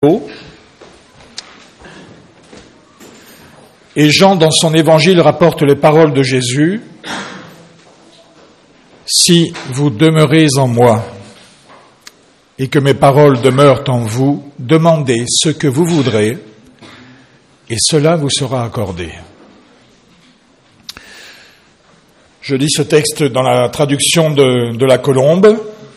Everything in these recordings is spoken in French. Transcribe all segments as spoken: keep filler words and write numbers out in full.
Et Jean, dans son évangile, rapporte les paroles de Jésus. « Si vous demeurez en moi et que mes paroles demeurent en vous, demandez ce que vous voudrez et cela vous sera accordé. » Je lis ce texte dans la traduction de, de la Colombe,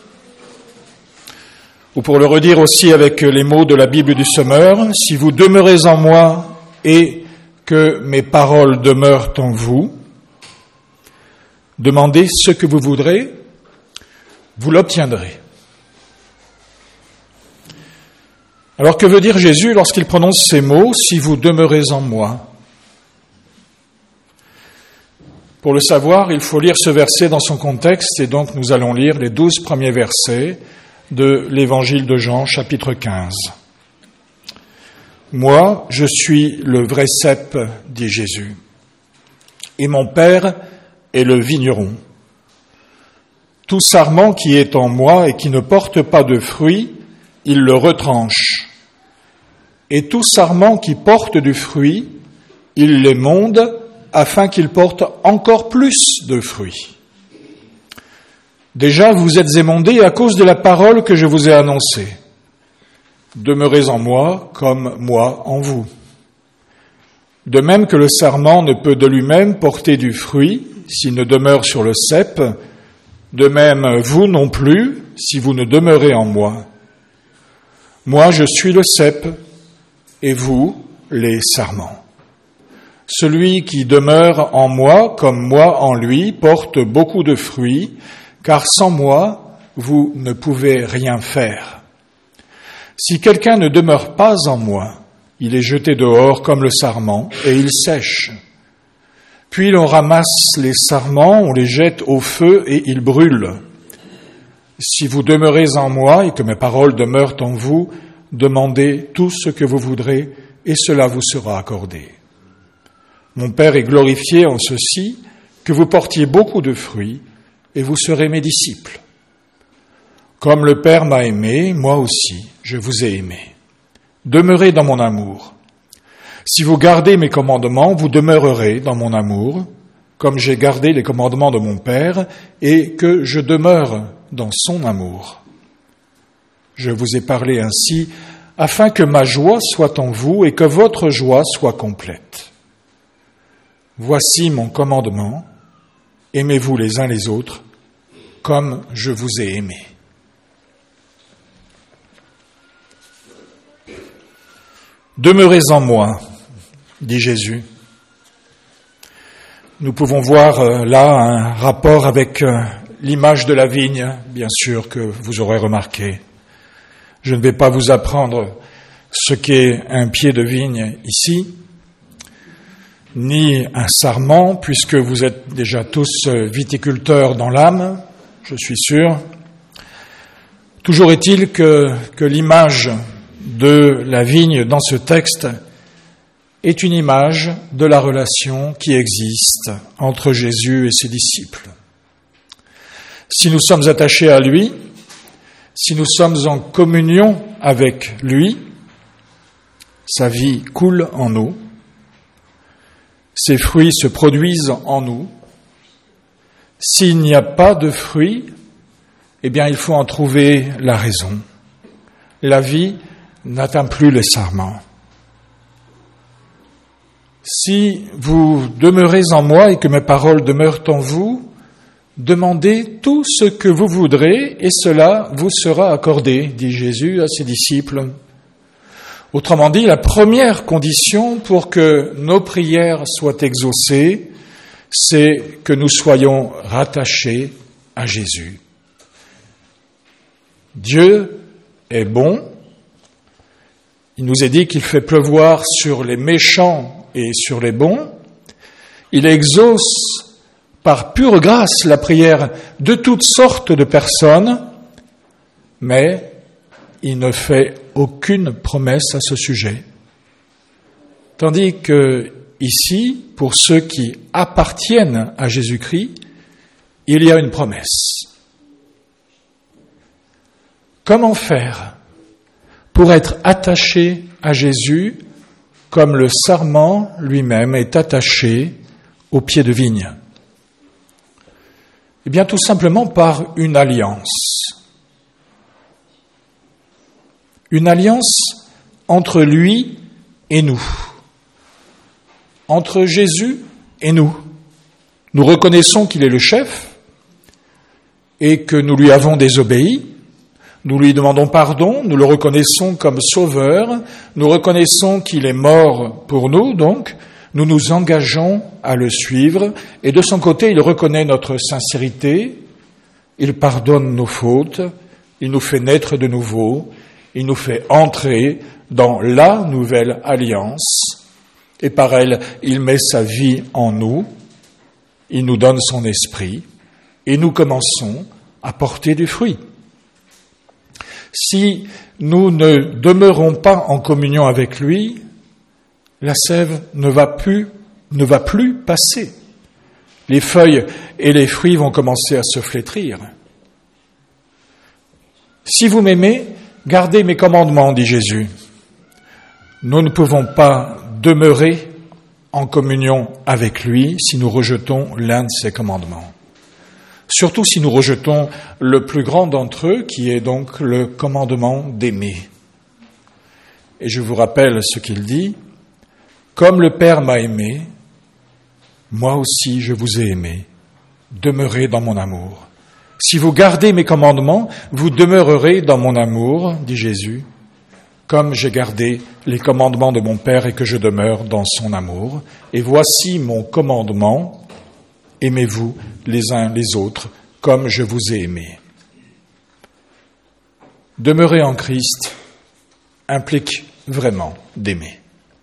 ou pour le redire aussi avec les mots de la Bible du Semeur, « Si vous demeurez en moi et que mes paroles demeurent en vous, demandez ce que vous voudrez, vous l'obtiendrez. » Alors que veut dire Jésus lorsqu'il prononce ces mots, « Si vous demeurez en moi » ? Pour le savoir, il faut lire ce verset dans son contexte, et donc nous allons lire les douze premiers versets de l'évangile de Jean, chapitre quinze. « Moi, je suis le vrai cep, dit Jésus, et mon Père est le vigneron. Tout sarment qui est en moi et qui ne porte pas de fruit, il le retranche. Et tout sarment qui porte du fruit, il l'émonde afin qu'il porte encore plus de fruits. Déjà, vous êtes émondés à cause de la parole que je vous ai annoncée. Demeurez en moi comme moi en vous. De même que le sarment ne peut de lui-même porter du fruit s'il ne demeure sur le cep, de même vous non plus si vous ne demeurez en moi. Moi, je suis le cep et vous, les sarments. Celui qui demeure en moi comme moi en lui porte beaucoup de fruits, car sans moi, vous ne pouvez rien faire. Si quelqu'un ne demeure pas en moi, il est jeté dehors comme le sarment et il sèche. Puis l'on ramasse les sarments, on les jette au feu et ils brûlent. Si vous demeurez en moi et que mes paroles demeurent en vous, demandez tout ce que vous voudrez et cela vous sera accordé. Mon Père est glorifié en ceci, que vous portiez beaucoup de fruits et vous serez mes disciples. Comme le Père m'a aimé, moi aussi, je vous ai aimé. Demeurez dans mon amour. Si vous gardez mes commandements, vous demeurerez dans mon amour, comme j'ai gardé les commandements de mon Père et que je demeure dans son amour. Je vous ai parlé ainsi afin que ma joie soit en vous et que votre joie soit complète. Voici mon commandement, aimez-vous les uns les autres comme je vous ai aimé. Demeurez en moi, dit Jésus. Nous pouvons voir là un rapport avec l'image de la vigne, bien sûr, que vous aurez remarqué. Je ne vais pas vous apprendre ce qu'est un pied de vigne ici, ni un sarment, puisque vous êtes déjà tous viticulteurs dans l'âme, je suis sûr. Toujours est-il que, que l'image de la vigne dans ce texte est une image de la relation qui existe entre Jésus et ses disciples. Si nous sommes attachés à lui, si nous sommes en communion avec lui, sa vie coule en nous, ses fruits se produisent en nous. S'il n'y a pas de fruits, eh bien, il faut en trouver la raison. La vie n'atteint plus les sarments. Si vous demeurez en moi et que mes paroles demeurent en vous, demandez tout ce que vous voudrez et cela vous sera accordé, dit Jésus à ses disciples. Autrement dit, la première condition pour que nos prières soient exaucées, c'est que nous soyons rattachés à Jésus. Dieu est bon. Il nous est dit qu'il fait pleuvoir sur les méchants et sur les bons. Il exauce par pure grâce la prière de toutes sortes de personnes, mais il ne fait aucune promesse à ce sujet. Tandis que ici, pour ceux qui appartiennent à Jésus-Christ, il y a une promesse. Comment faire pour être attaché à Jésus comme le sarment lui-même est attaché au pied de vigne? Eh bien, tout simplement par une alliance. Une alliance entre lui et nous. Entre Jésus et nous. Nous reconnaissons qu'il est le chef et que nous lui avons désobéi. Nous lui demandons pardon, nous le reconnaissons comme sauveur, nous reconnaissons qu'il est mort pour nous, donc nous nous engageons à le suivre, et de son côté, il reconnaît notre sincérité, il pardonne nos fautes, il nous fait naître de nouveau, il nous fait entrer dans la nouvelle alliance, et par elle, il met sa vie en nous, il nous donne son esprit, et nous commençons à porter du fruit. Si nous ne demeurons pas en communion avec lui, la sève ne va plus, ne va plus passer. Les feuilles et les fruits vont commencer à se flétrir. Si vous m'aimez, gardez mes commandements, dit Jésus. Nous ne pouvons pas demeurer en communion avec lui si nous rejetons l'un de ses commandements. Surtout si nous rejetons le plus grand d'entre eux, qui est donc le commandement d'aimer. Et je vous rappelle ce qu'il dit, « Comme le Père m'a aimé, moi aussi je vous ai aimé, demeurez dans mon amour. Si vous gardez mes commandements, vous demeurerez dans mon amour, dit Jésus, comme j'ai gardé les commandements de mon Père et que je demeure dans son amour. Et voici mon commandement, aimez-vous les uns les autres comme je vous ai aimés. » Demeurer en Christ implique vraiment d'aimer.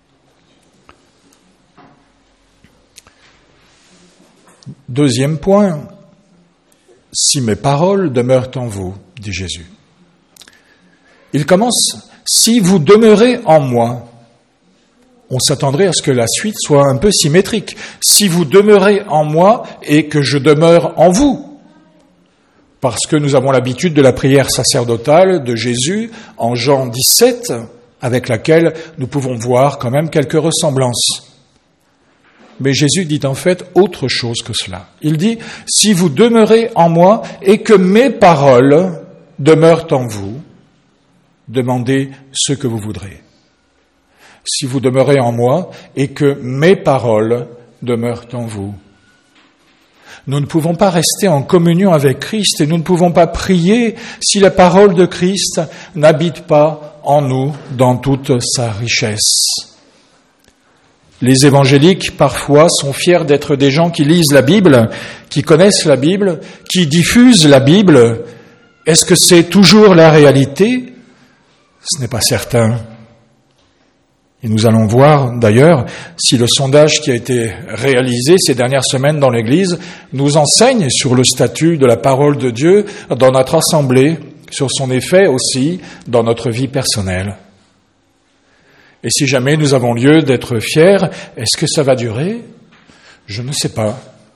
Deuxième point, « Si mes paroles demeurent en vous, dit Jésus. » Il commence, « Si vous demeurez en moi », on s'attendrait à ce que la suite soit un peu symétrique. « Si vous demeurez en moi et que je demeure en vous », parce que nous avons l'habitude de la prière sacerdotale de Jésus en Jean dix-sept, avec laquelle nous pouvons voir quand même quelques ressemblances. Mais Jésus dit en fait autre chose que cela. Il dit, « Si vous demeurez en moi et que mes paroles demeurent en vous, demandez ce que vous voudrez. » Si vous demeurez en moi et que mes paroles demeurent en vous. Nous ne pouvons pas rester en communion avec Christ et nous ne pouvons pas prier si la parole de Christ n'habite pas en nous dans toute sa richesse. Les évangéliques, parfois, sont fiers d'être des gens qui lisent la Bible, qui connaissent la Bible, qui diffusent la Bible. Est-ce que c'est toujours la réalité ? Ce n'est pas certain. Et nous allons voir, d'ailleurs, si le sondage qui a été réalisé ces dernières semaines dans l'Église nous enseigne sur le statut de la parole de Dieu dans notre assemblée, sur son effet aussi dans notre vie personnelle. Et si jamais nous avons lieu d'être fiers, est-ce que ça va durer ? Je ne sais pas.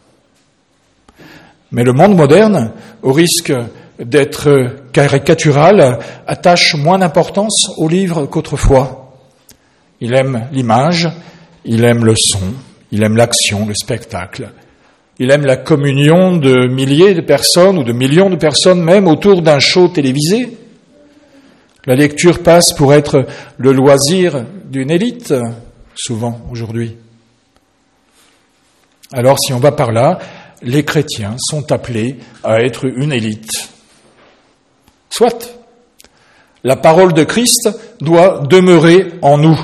Mais le monde moderne, au risque d'être caricatural, attache moins d'importance au livre qu'autrefois. Il aime l'image, il aime le son, il aime l'action, le spectacle. Il aime la communion de milliers de personnes ou de millions de personnes même autour d'un show télévisé. La lecture passe pour être le loisir d'une élite, souvent aujourd'hui. Alors si on va par là, les chrétiens sont appelés à être une élite. Soit, la parole de Christ doit demeurer en nous.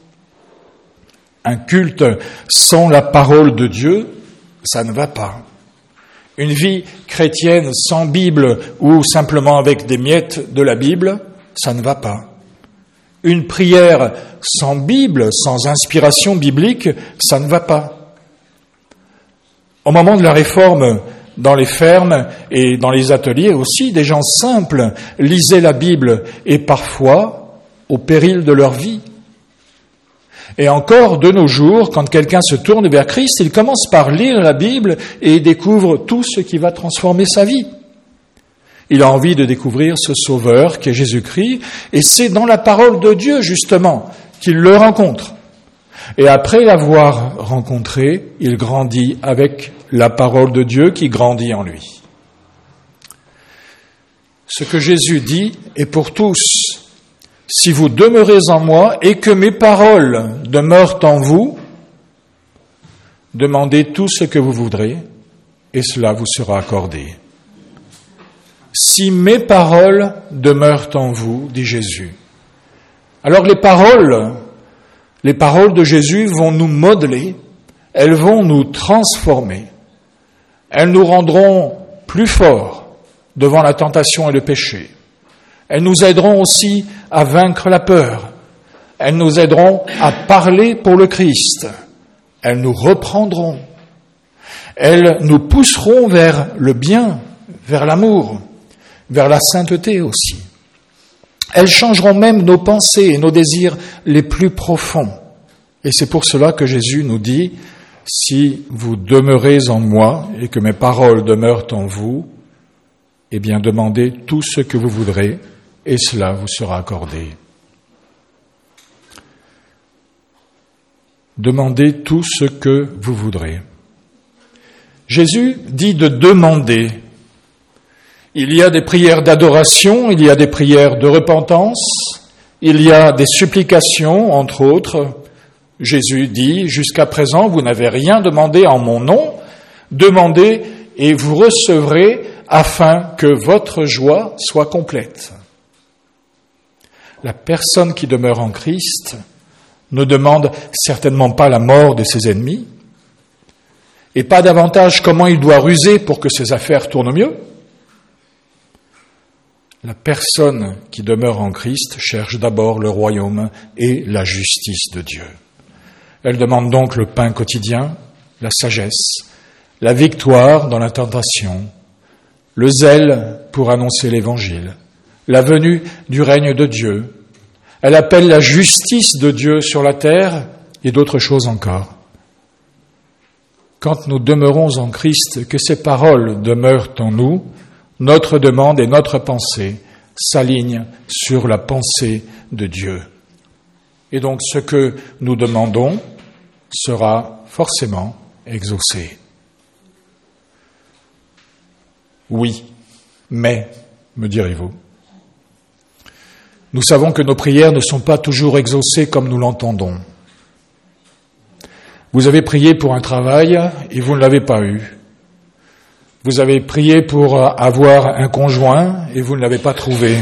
Un culte sans la parole de Dieu, ça ne va pas. Une vie chrétienne sans Bible ou simplement avec des miettes de la Bible, ça ne va pas. Une prière sans Bible, sans inspiration biblique, ça ne va pas. Au moment de la réforme, dans les fermes et dans les ateliers aussi, des gens simples lisaient la Bible et parfois au péril de leur vie. Et encore, de nos jours, quand quelqu'un se tourne vers Christ, il commence par lire la Bible et découvre tout ce qui va transformer sa vie. Il a envie de découvrir ce Sauveur qui est Jésus-Christ, et c'est dans la parole de Dieu, justement, qu'il le rencontre. Et après l'avoir rencontré, il grandit avec la parole de Dieu qui grandit en lui. Ce que Jésus dit est pour tous. Si vous demeurez en moi et que mes paroles demeurent en vous, demandez tout ce que vous voudrez et cela vous sera accordé. Si mes paroles demeurent en vous, dit Jésus. Alors les paroles, les paroles de Jésus vont nous modeler, elles vont nous transformer, elles nous rendront plus forts devant la tentation et le péché. Elles nous aideront aussi à vaincre la peur. Elles nous aideront à parler pour le Christ. Elles nous reprendront. Elles nous pousseront vers le bien, vers l'amour, vers la sainteté aussi. Elles changeront même nos pensées et nos désirs les plus profonds. Et c'est pour cela que Jésus nous dit, « Si vous demeurez en moi et que mes paroles demeurent en vous, eh bien, demandez tout ce que vous voudrez, et cela vous sera accordé. » Demandez tout ce que vous voudrez. Jésus dit de demander. Il y a des prières d'adoration, il y a des prières de repentance, il y a des supplications, entre autres. Jésus dit, jusqu'à présent, vous n'avez rien demandé en mon nom, demandez et vous recevrez afin que votre joie soit complète. La personne qui demeure en Christ ne demande certainement pas la mort de ses ennemis, et pas davantage comment il doit ruser pour que ses affaires tournent mieux. La personne qui demeure en Christ cherche d'abord le royaume et la justice de Dieu. Elle demande donc le pain quotidien, la sagesse, la victoire dans la tentation, le zèle pour annoncer l'Évangile, la venue du règne de Dieu. Elle appelle la justice de Dieu sur la terre et d'autres choses encore. Quand nous demeurons en Christ, que ses paroles demeurent en nous, notre demande et notre pensée s'alignent sur la pensée de Dieu. Et donc ce que nous demandons sera forcément exaucé. Oui, mais, me direz-vous, nous savons que nos prières ne sont pas toujours exaucées comme nous l'entendons. Vous avez prié pour un travail et vous ne l'avez pas eu. Vous avez prié pour avoir un conjoint et vous ne l'avez pas trouvé.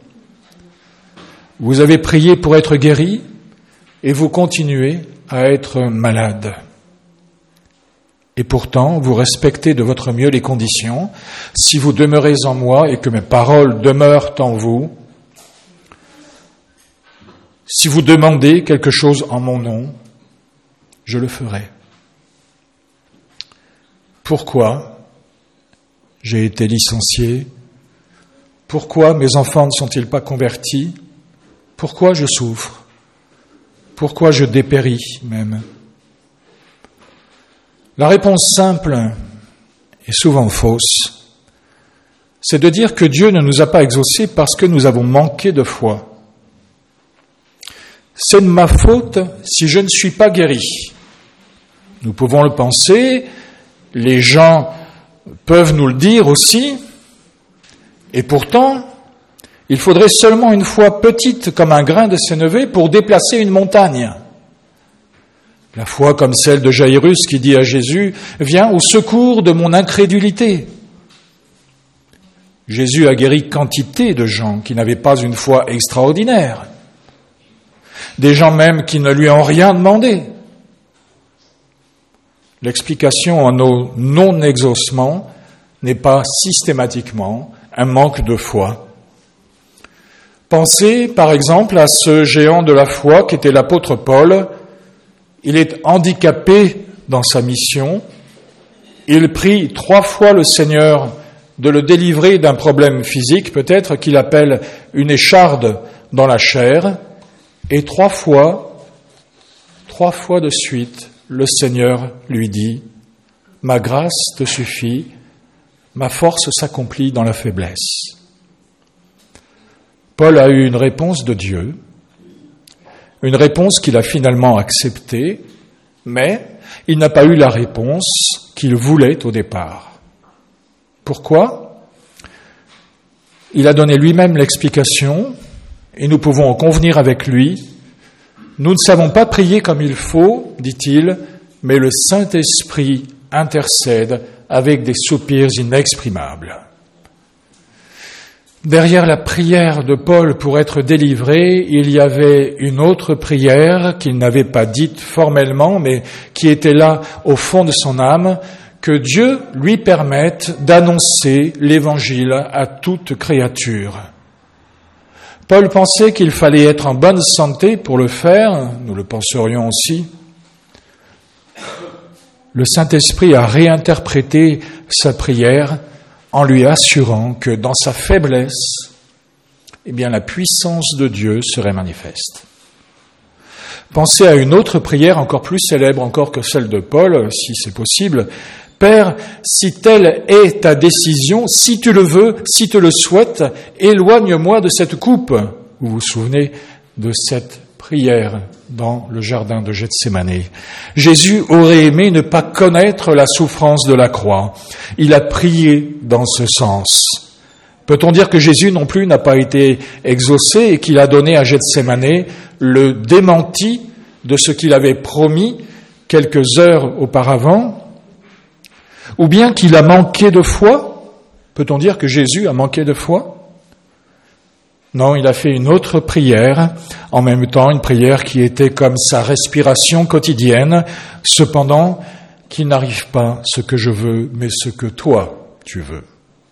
Vous avez prié pour être guéri et vous continuez à être malade. Et pourtant, vous respectez de votre mieux les conditions. Si vous demeurez en moi et que mes paroles demeurent en vous, si vous demandez quelque chose en mon nom, je le ferai. Pourquoi j'ai été licencié? Pourquoi mes enfants ne sont-ils pas convertis? Pourquoi je souffre? Pourquoi je dépéris même? La réponse simple et souvent fausse, c'est de dire que Dieu ne nous a pas exaucés parce que nous avons manqué de foi. C'est de ma faute si je ne suis pas guéri. Nous pouvons le penser, les gens peuvent nous le dire aussi, et pourtant, il faudrait seulement une foi petite comme un grain de sénévé pour déplacer une montagne. La foi comme celle de Jaïrus qui dit à Jésus « Viens au secours de mon incrédulité ». Jésus a guéri quantité de gens qui n'avaient pas une foi extraordinaire, des gens même qui ne lui ont rien demandé. L'explication à nos non-exaucements n'est pas systématiquement un manque de foi. Pensez par exemple à ce géant de la foi qu'était l'apôtre Paul. Il est handicapé dans sa mission. Il prie trois fois le Seigneur de le délivrer d'un problème physique, peut-être qu'il appelle une écharde dans la chair. Et trois fois, trois fois de suite, le Seigneur lui dit « Ma grâce te suffit, ma force s'accomplit dans la faiblesse. » Paul a eu une réponse de Dieu, une réponse qu'il a finalement acceptée, mais il n'a pas eu la réponse qu'il voulait au départ. Pourquoi ? Il a donné lui-même l'explication, et nous pouvons en convenir avec lui. Nous ne savons pas prier comme il faut, dit-il, mais le Saint-Esprit intercède avec des soupirs inexprimables. Derrière la prière de Paul pour être délivré, il y avait une autre prière qu'il n'avait pas dite formellement, mais qui était là au fond de son âme, que Dieu lui permette d'annoncer l'Évangile à toute créature. Paul pensait qu'il fallait être en bonne santé pour le faire, nous le penserions aussi. Le Saint-Esprit a réinterprété sa prière en lui assurant que dans sa faiblesse, eh bien, la puissance de Dieu serait manifeste. Pensez à une autre prière encore plus célèbre encore que celle de Paul, si c'est possible. Père, si telle est ta décision, si tu le veux, si tu le souhaites, éloigne-moi de cette coupe. Vous vous souvenez de cette prière dans le jardin de Gethsémani. Jésus aurait aimé ne pas connaître la souffrance de la croix. Il a prié dans ce sens. Peut-on dire que Jésus non plus n'a pas été exaucé et qu'il a donné à Gethsémani le démenti de ce qu'il avait promis quelques heures auparavant? Ou bien qu'il a manqué de foi? Peut-on dire que Jésus a manqué de foi? Non, il a fait une autre prière, en même temps une prière qui était comme sa respiration quotidienne, cependant qu'il n'arrive pas ce que je veux, mais ce que toi tu veux.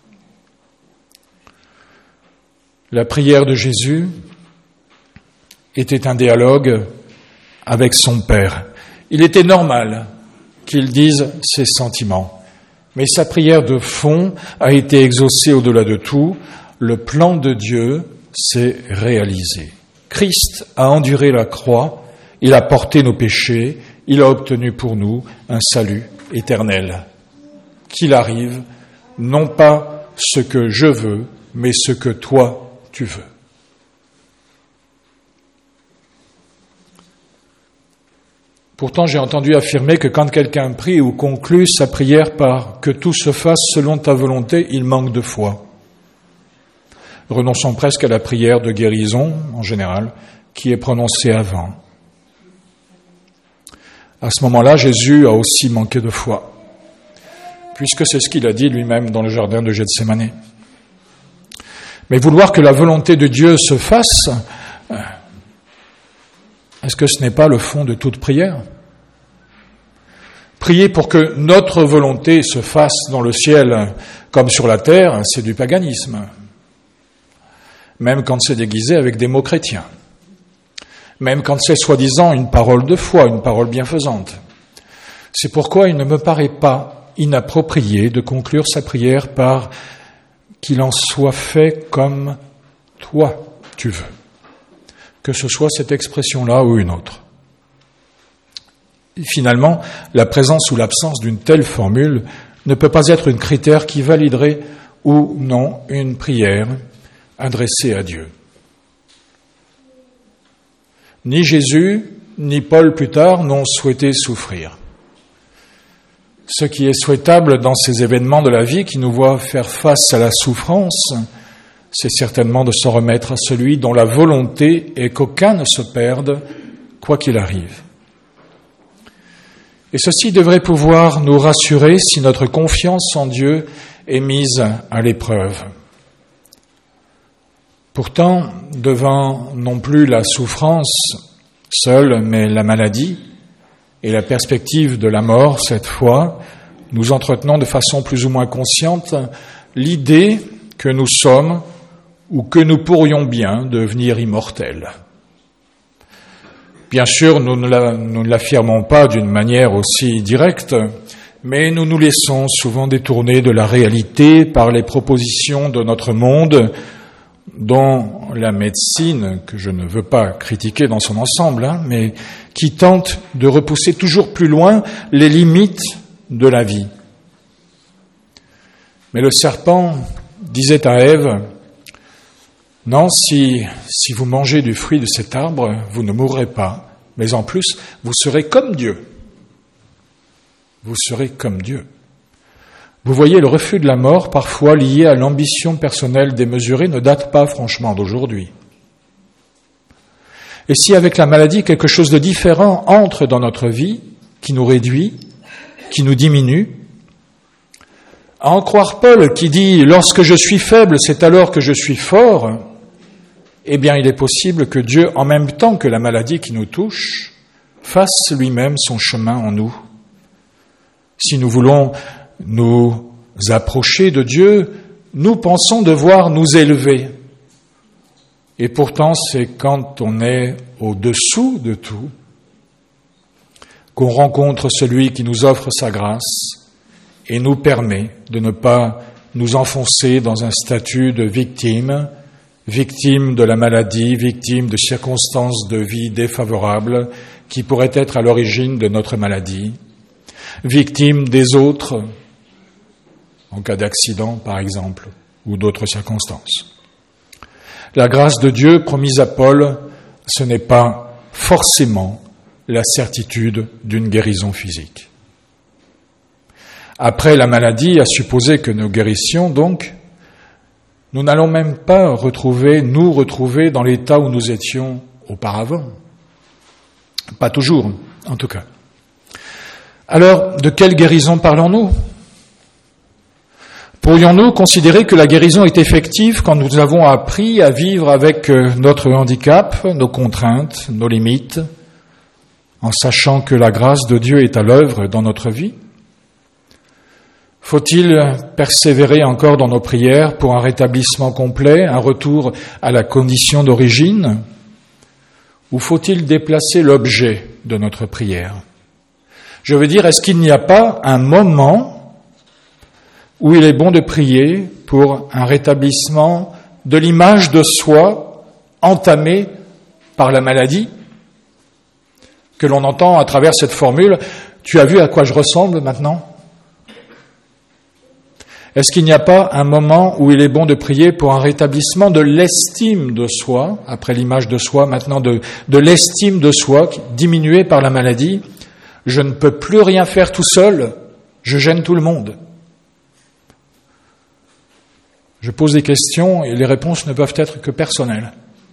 La prière de Jésus était un dialogue avec son Père. Il était normal qu'il dise ses sentiments, mais sa prière de fond a été exaucée au-delà de tout. Le plan de Dieu s'est réalisé. Christ a enduré la croix, il a porté nos péchés, il a obtenu pour nous un salut éternel. Qu'il arrive, non pas ce que je veux, mais ce que toi tu veux. Pourtant, j'ai entendu affirmer que quand quelqu'un prie ou conclut sa prière par « que tout se fasse selon ta volonté », il manque de foi. Renonçons presque à la prière de guérison, en général, qui est prononcée avant. À ce moment-là, Jésus a aussi manqué de foi, puisque c'est ce qu'il a dit lui-même dans le jardin de Gethsémani. Mais vouloir que la volonté de Dieu se fasse, est-ce que ce n'est pas le fond de toute prière ? Prier pour que notre volonté se fasse dans le ciel comme sur la terre, c'est du paganisme. Même quand c'est déguisé avec des mots chrétiens. Même quand c'est soi-disant une parole de foi, une parole bienfaisante. C'est pourquoi il ne me paraît pas inapproprié de conclure sa prière par « qu'il en soit fait comme toi tu veux », que ce soit cette expression-là ou une autre. Et finalement, la présence ou l'absence d'une telle formule ne peut pas être un critère qui validerait ou non une prière adressée à Dieu. Ni Jésus, ni Paul plus tard n'ont souhaité souffrir. Ce qui est souhaitable dans ces événements de la vie qui nous voient faire face à la souffrance, c'est certainement de s'en remettre à celui dont la volonté est qu'aucun ne se perde, quoi qu'il arrive. Et ceci devrait pouvoir nous rassurer si notre confiance en Dieu est mise à l'épreuve. Pourtant, devant non plus la souffrance seule, mais la maladie et la perspective de la mort, cette fois, nous entretenons de façon plus ou moins consciente l'idée que nous sommes ou que nous pourrions bien devenir immortels. Bien sûr, nous ne l'affirmons pas d'une manière aussi directe, mais nous nous laissons souvent détourner de la réalité par les propositions de notre monde, dont la médecine, que je ne veux pas critiquer dans son ensemble, hein, mais qui tente de repousser toujours plus loin les limites de la vie. Mais le serpent disait à Ève, « Non, si, si vous mangez du fruit de cet arbre, vous ne mourrez pas, mais en plus, vous serez comme Dieu. Vous serez comme Dieu. Vous voyez, le refus de la mort, parfois lié à l'ambition personnelle démesurée, ne date pas franchement d'aujourd'hui. Et si avec la maladie, quelque chose de différent entre dans notre vie, qui nous réduit, qui nous diminue, à en croire Paul qui dit « Lorsque je suis faible, c'est alors que je suis fort », eh bien il est possible que Dieu, en même temps que la maladie qui nous touche, fasse lui-même son chemin en nous. Si nous voulons nous approcher de Dieu, nous pensons devoir nous élever. Et pourtant, c'est quand on est au-dessous de tout qu'on rencontre celui qui nous offre sa grâce et nous permet de ne pas nous enfoncer dans un statut de victime, victime de la maladie, victime de circonstances de vie défavorables qui pourraient être à l'origine de notre maladie, victime des autres, en cas d'accident par exemple, ou d'autres circonstances. La grâce de Dieu promise à Paul, ce n'est pas forcément la certitude d'une guérison physique. Après la maladie, à supposer que nous guérissions donc, nous n'allons même pas retrouver, nous retrouver dans l'état où nous étions auparavant. Pas toujours, en tout cas. Alors, de quelle guérison parlons-nous ? Pourrions-nous considérer que la guérison est effective quand nous avons appris à vivre avec notre handicap, nos contraintes, nos limites, en sachant que la grâce de Dieu est à l'œuvre dans notre vie ? Faut-il persévérer encore dans nos prières pour un rétablissement complet, un retour à la condition d'origine ? Ou faut-il déplacer l'objet de notre prière ? Je veux dire, est-ce qu'il n'y a pas un moment où il est bon de prier pour un rétablissement de l'image de soi entamée par la maladie, que l'on entend à travers cette formule « Tu as vu à quoi je ressemble maintenant ?» Est-ce qu'il n'y a pas un moment où il est bon de prier pour un rétablissement de l'estime de soi, après l'image de soi, maintenant de, de l'estime de soi diminuée par la maladie ? Je ne peux plus rien faire tout seul, je gêne tout le monde. Je pose des questions et les réponses ne peuvent être que personnelles.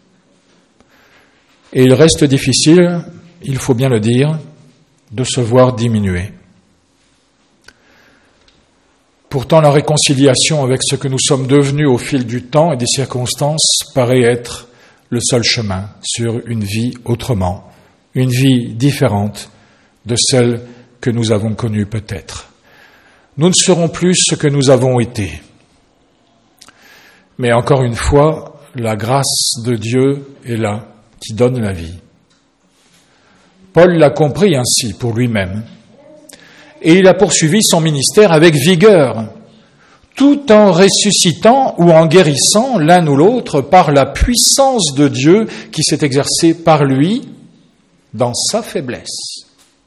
Et il reste difficile, il faut bien le dire, de se voir diminuer. Pourtant, la réconciliation avec ce que nous sommes devenus au fil du temps et des circonstances paraît être le seul chemin sur une vie autrement, une vie différente de celle que nous avons connue peut-être. Nous ne serons plus ce que nous avons été. Mais encore une fois, la grâce de Dieu est là, qui donne la vie. Paul l'a compris ainsi pour lui-même. Et il a poursuivi son ministère avec vigueur, tout en ressuscitant ou en guérissant l'un ou l'autre par la puissance de Dieu qui s'est exercée par lui dans sa faiblesse.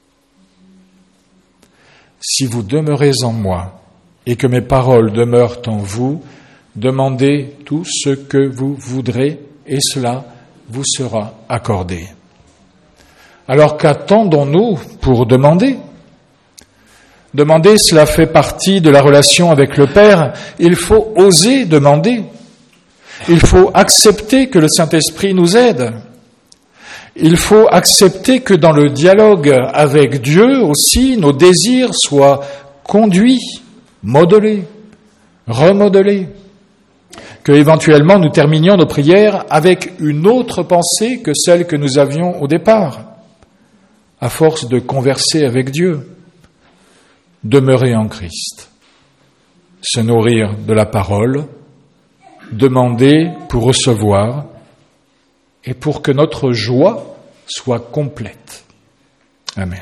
Si vous demeurez en moi et que mes paroles demeurent en vous, demandez tout ce que vous voudrez et cela vous sera accordé. Alors qu'attendons-nous pour demander ? Demander, cela fait partie de la relation avec le Père. Il faut oser demander. Il faut accepter que le Saint-Esprit nous aide. Il faut accepter que dans le dialogue avec Dieu aussi, nos désirs soient conduits, modelés, remodelés. Que éventuellement nous terminions nos prières avec une autre pensée que celle que nous avions au départ, à force de converser avec Dieu. Demeurer en Christ, se nourrir de la parole, demander pour recevoir et pour que notre joie soit complète. Amen.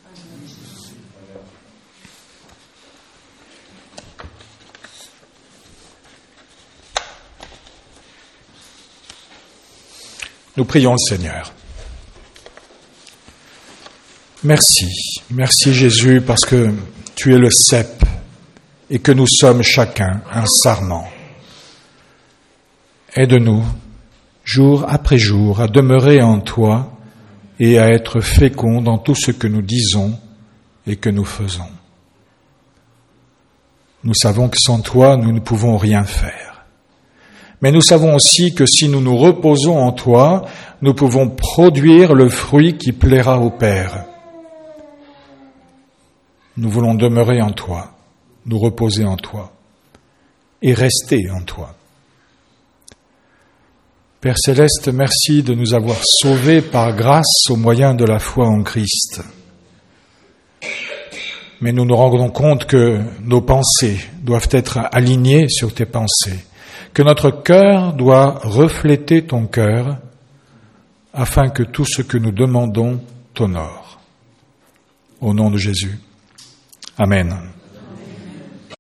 Nous prions le Seigneur. Merci, merci Jésus parce que tu es le cep et que nous sommes chacun un sarment. Aide-nous jour après jour, à demeurer en toi et à être féconds dans tout ce que nous disons et que nous faisons. Nous savons que sans toi, nous ne pouvons rien faire. Mais nous savons aussi que si nous nous reposons en toi, nous pouvons produire le fruit qui plaira au Père. Nous voulons demeurer en toi, nous reposer en toi et rester en toi. Père Céleste, merci de nous avoir sauvés par grâce au moyen de la foi en Christ. Mais nous nous rendons compte que nos pensées doivent être alignées sur tes pensées, que notre cœur doit refléter ton cœur, afin que tout ce que nous demandons t'honore. Au nom de Jésus. Amen.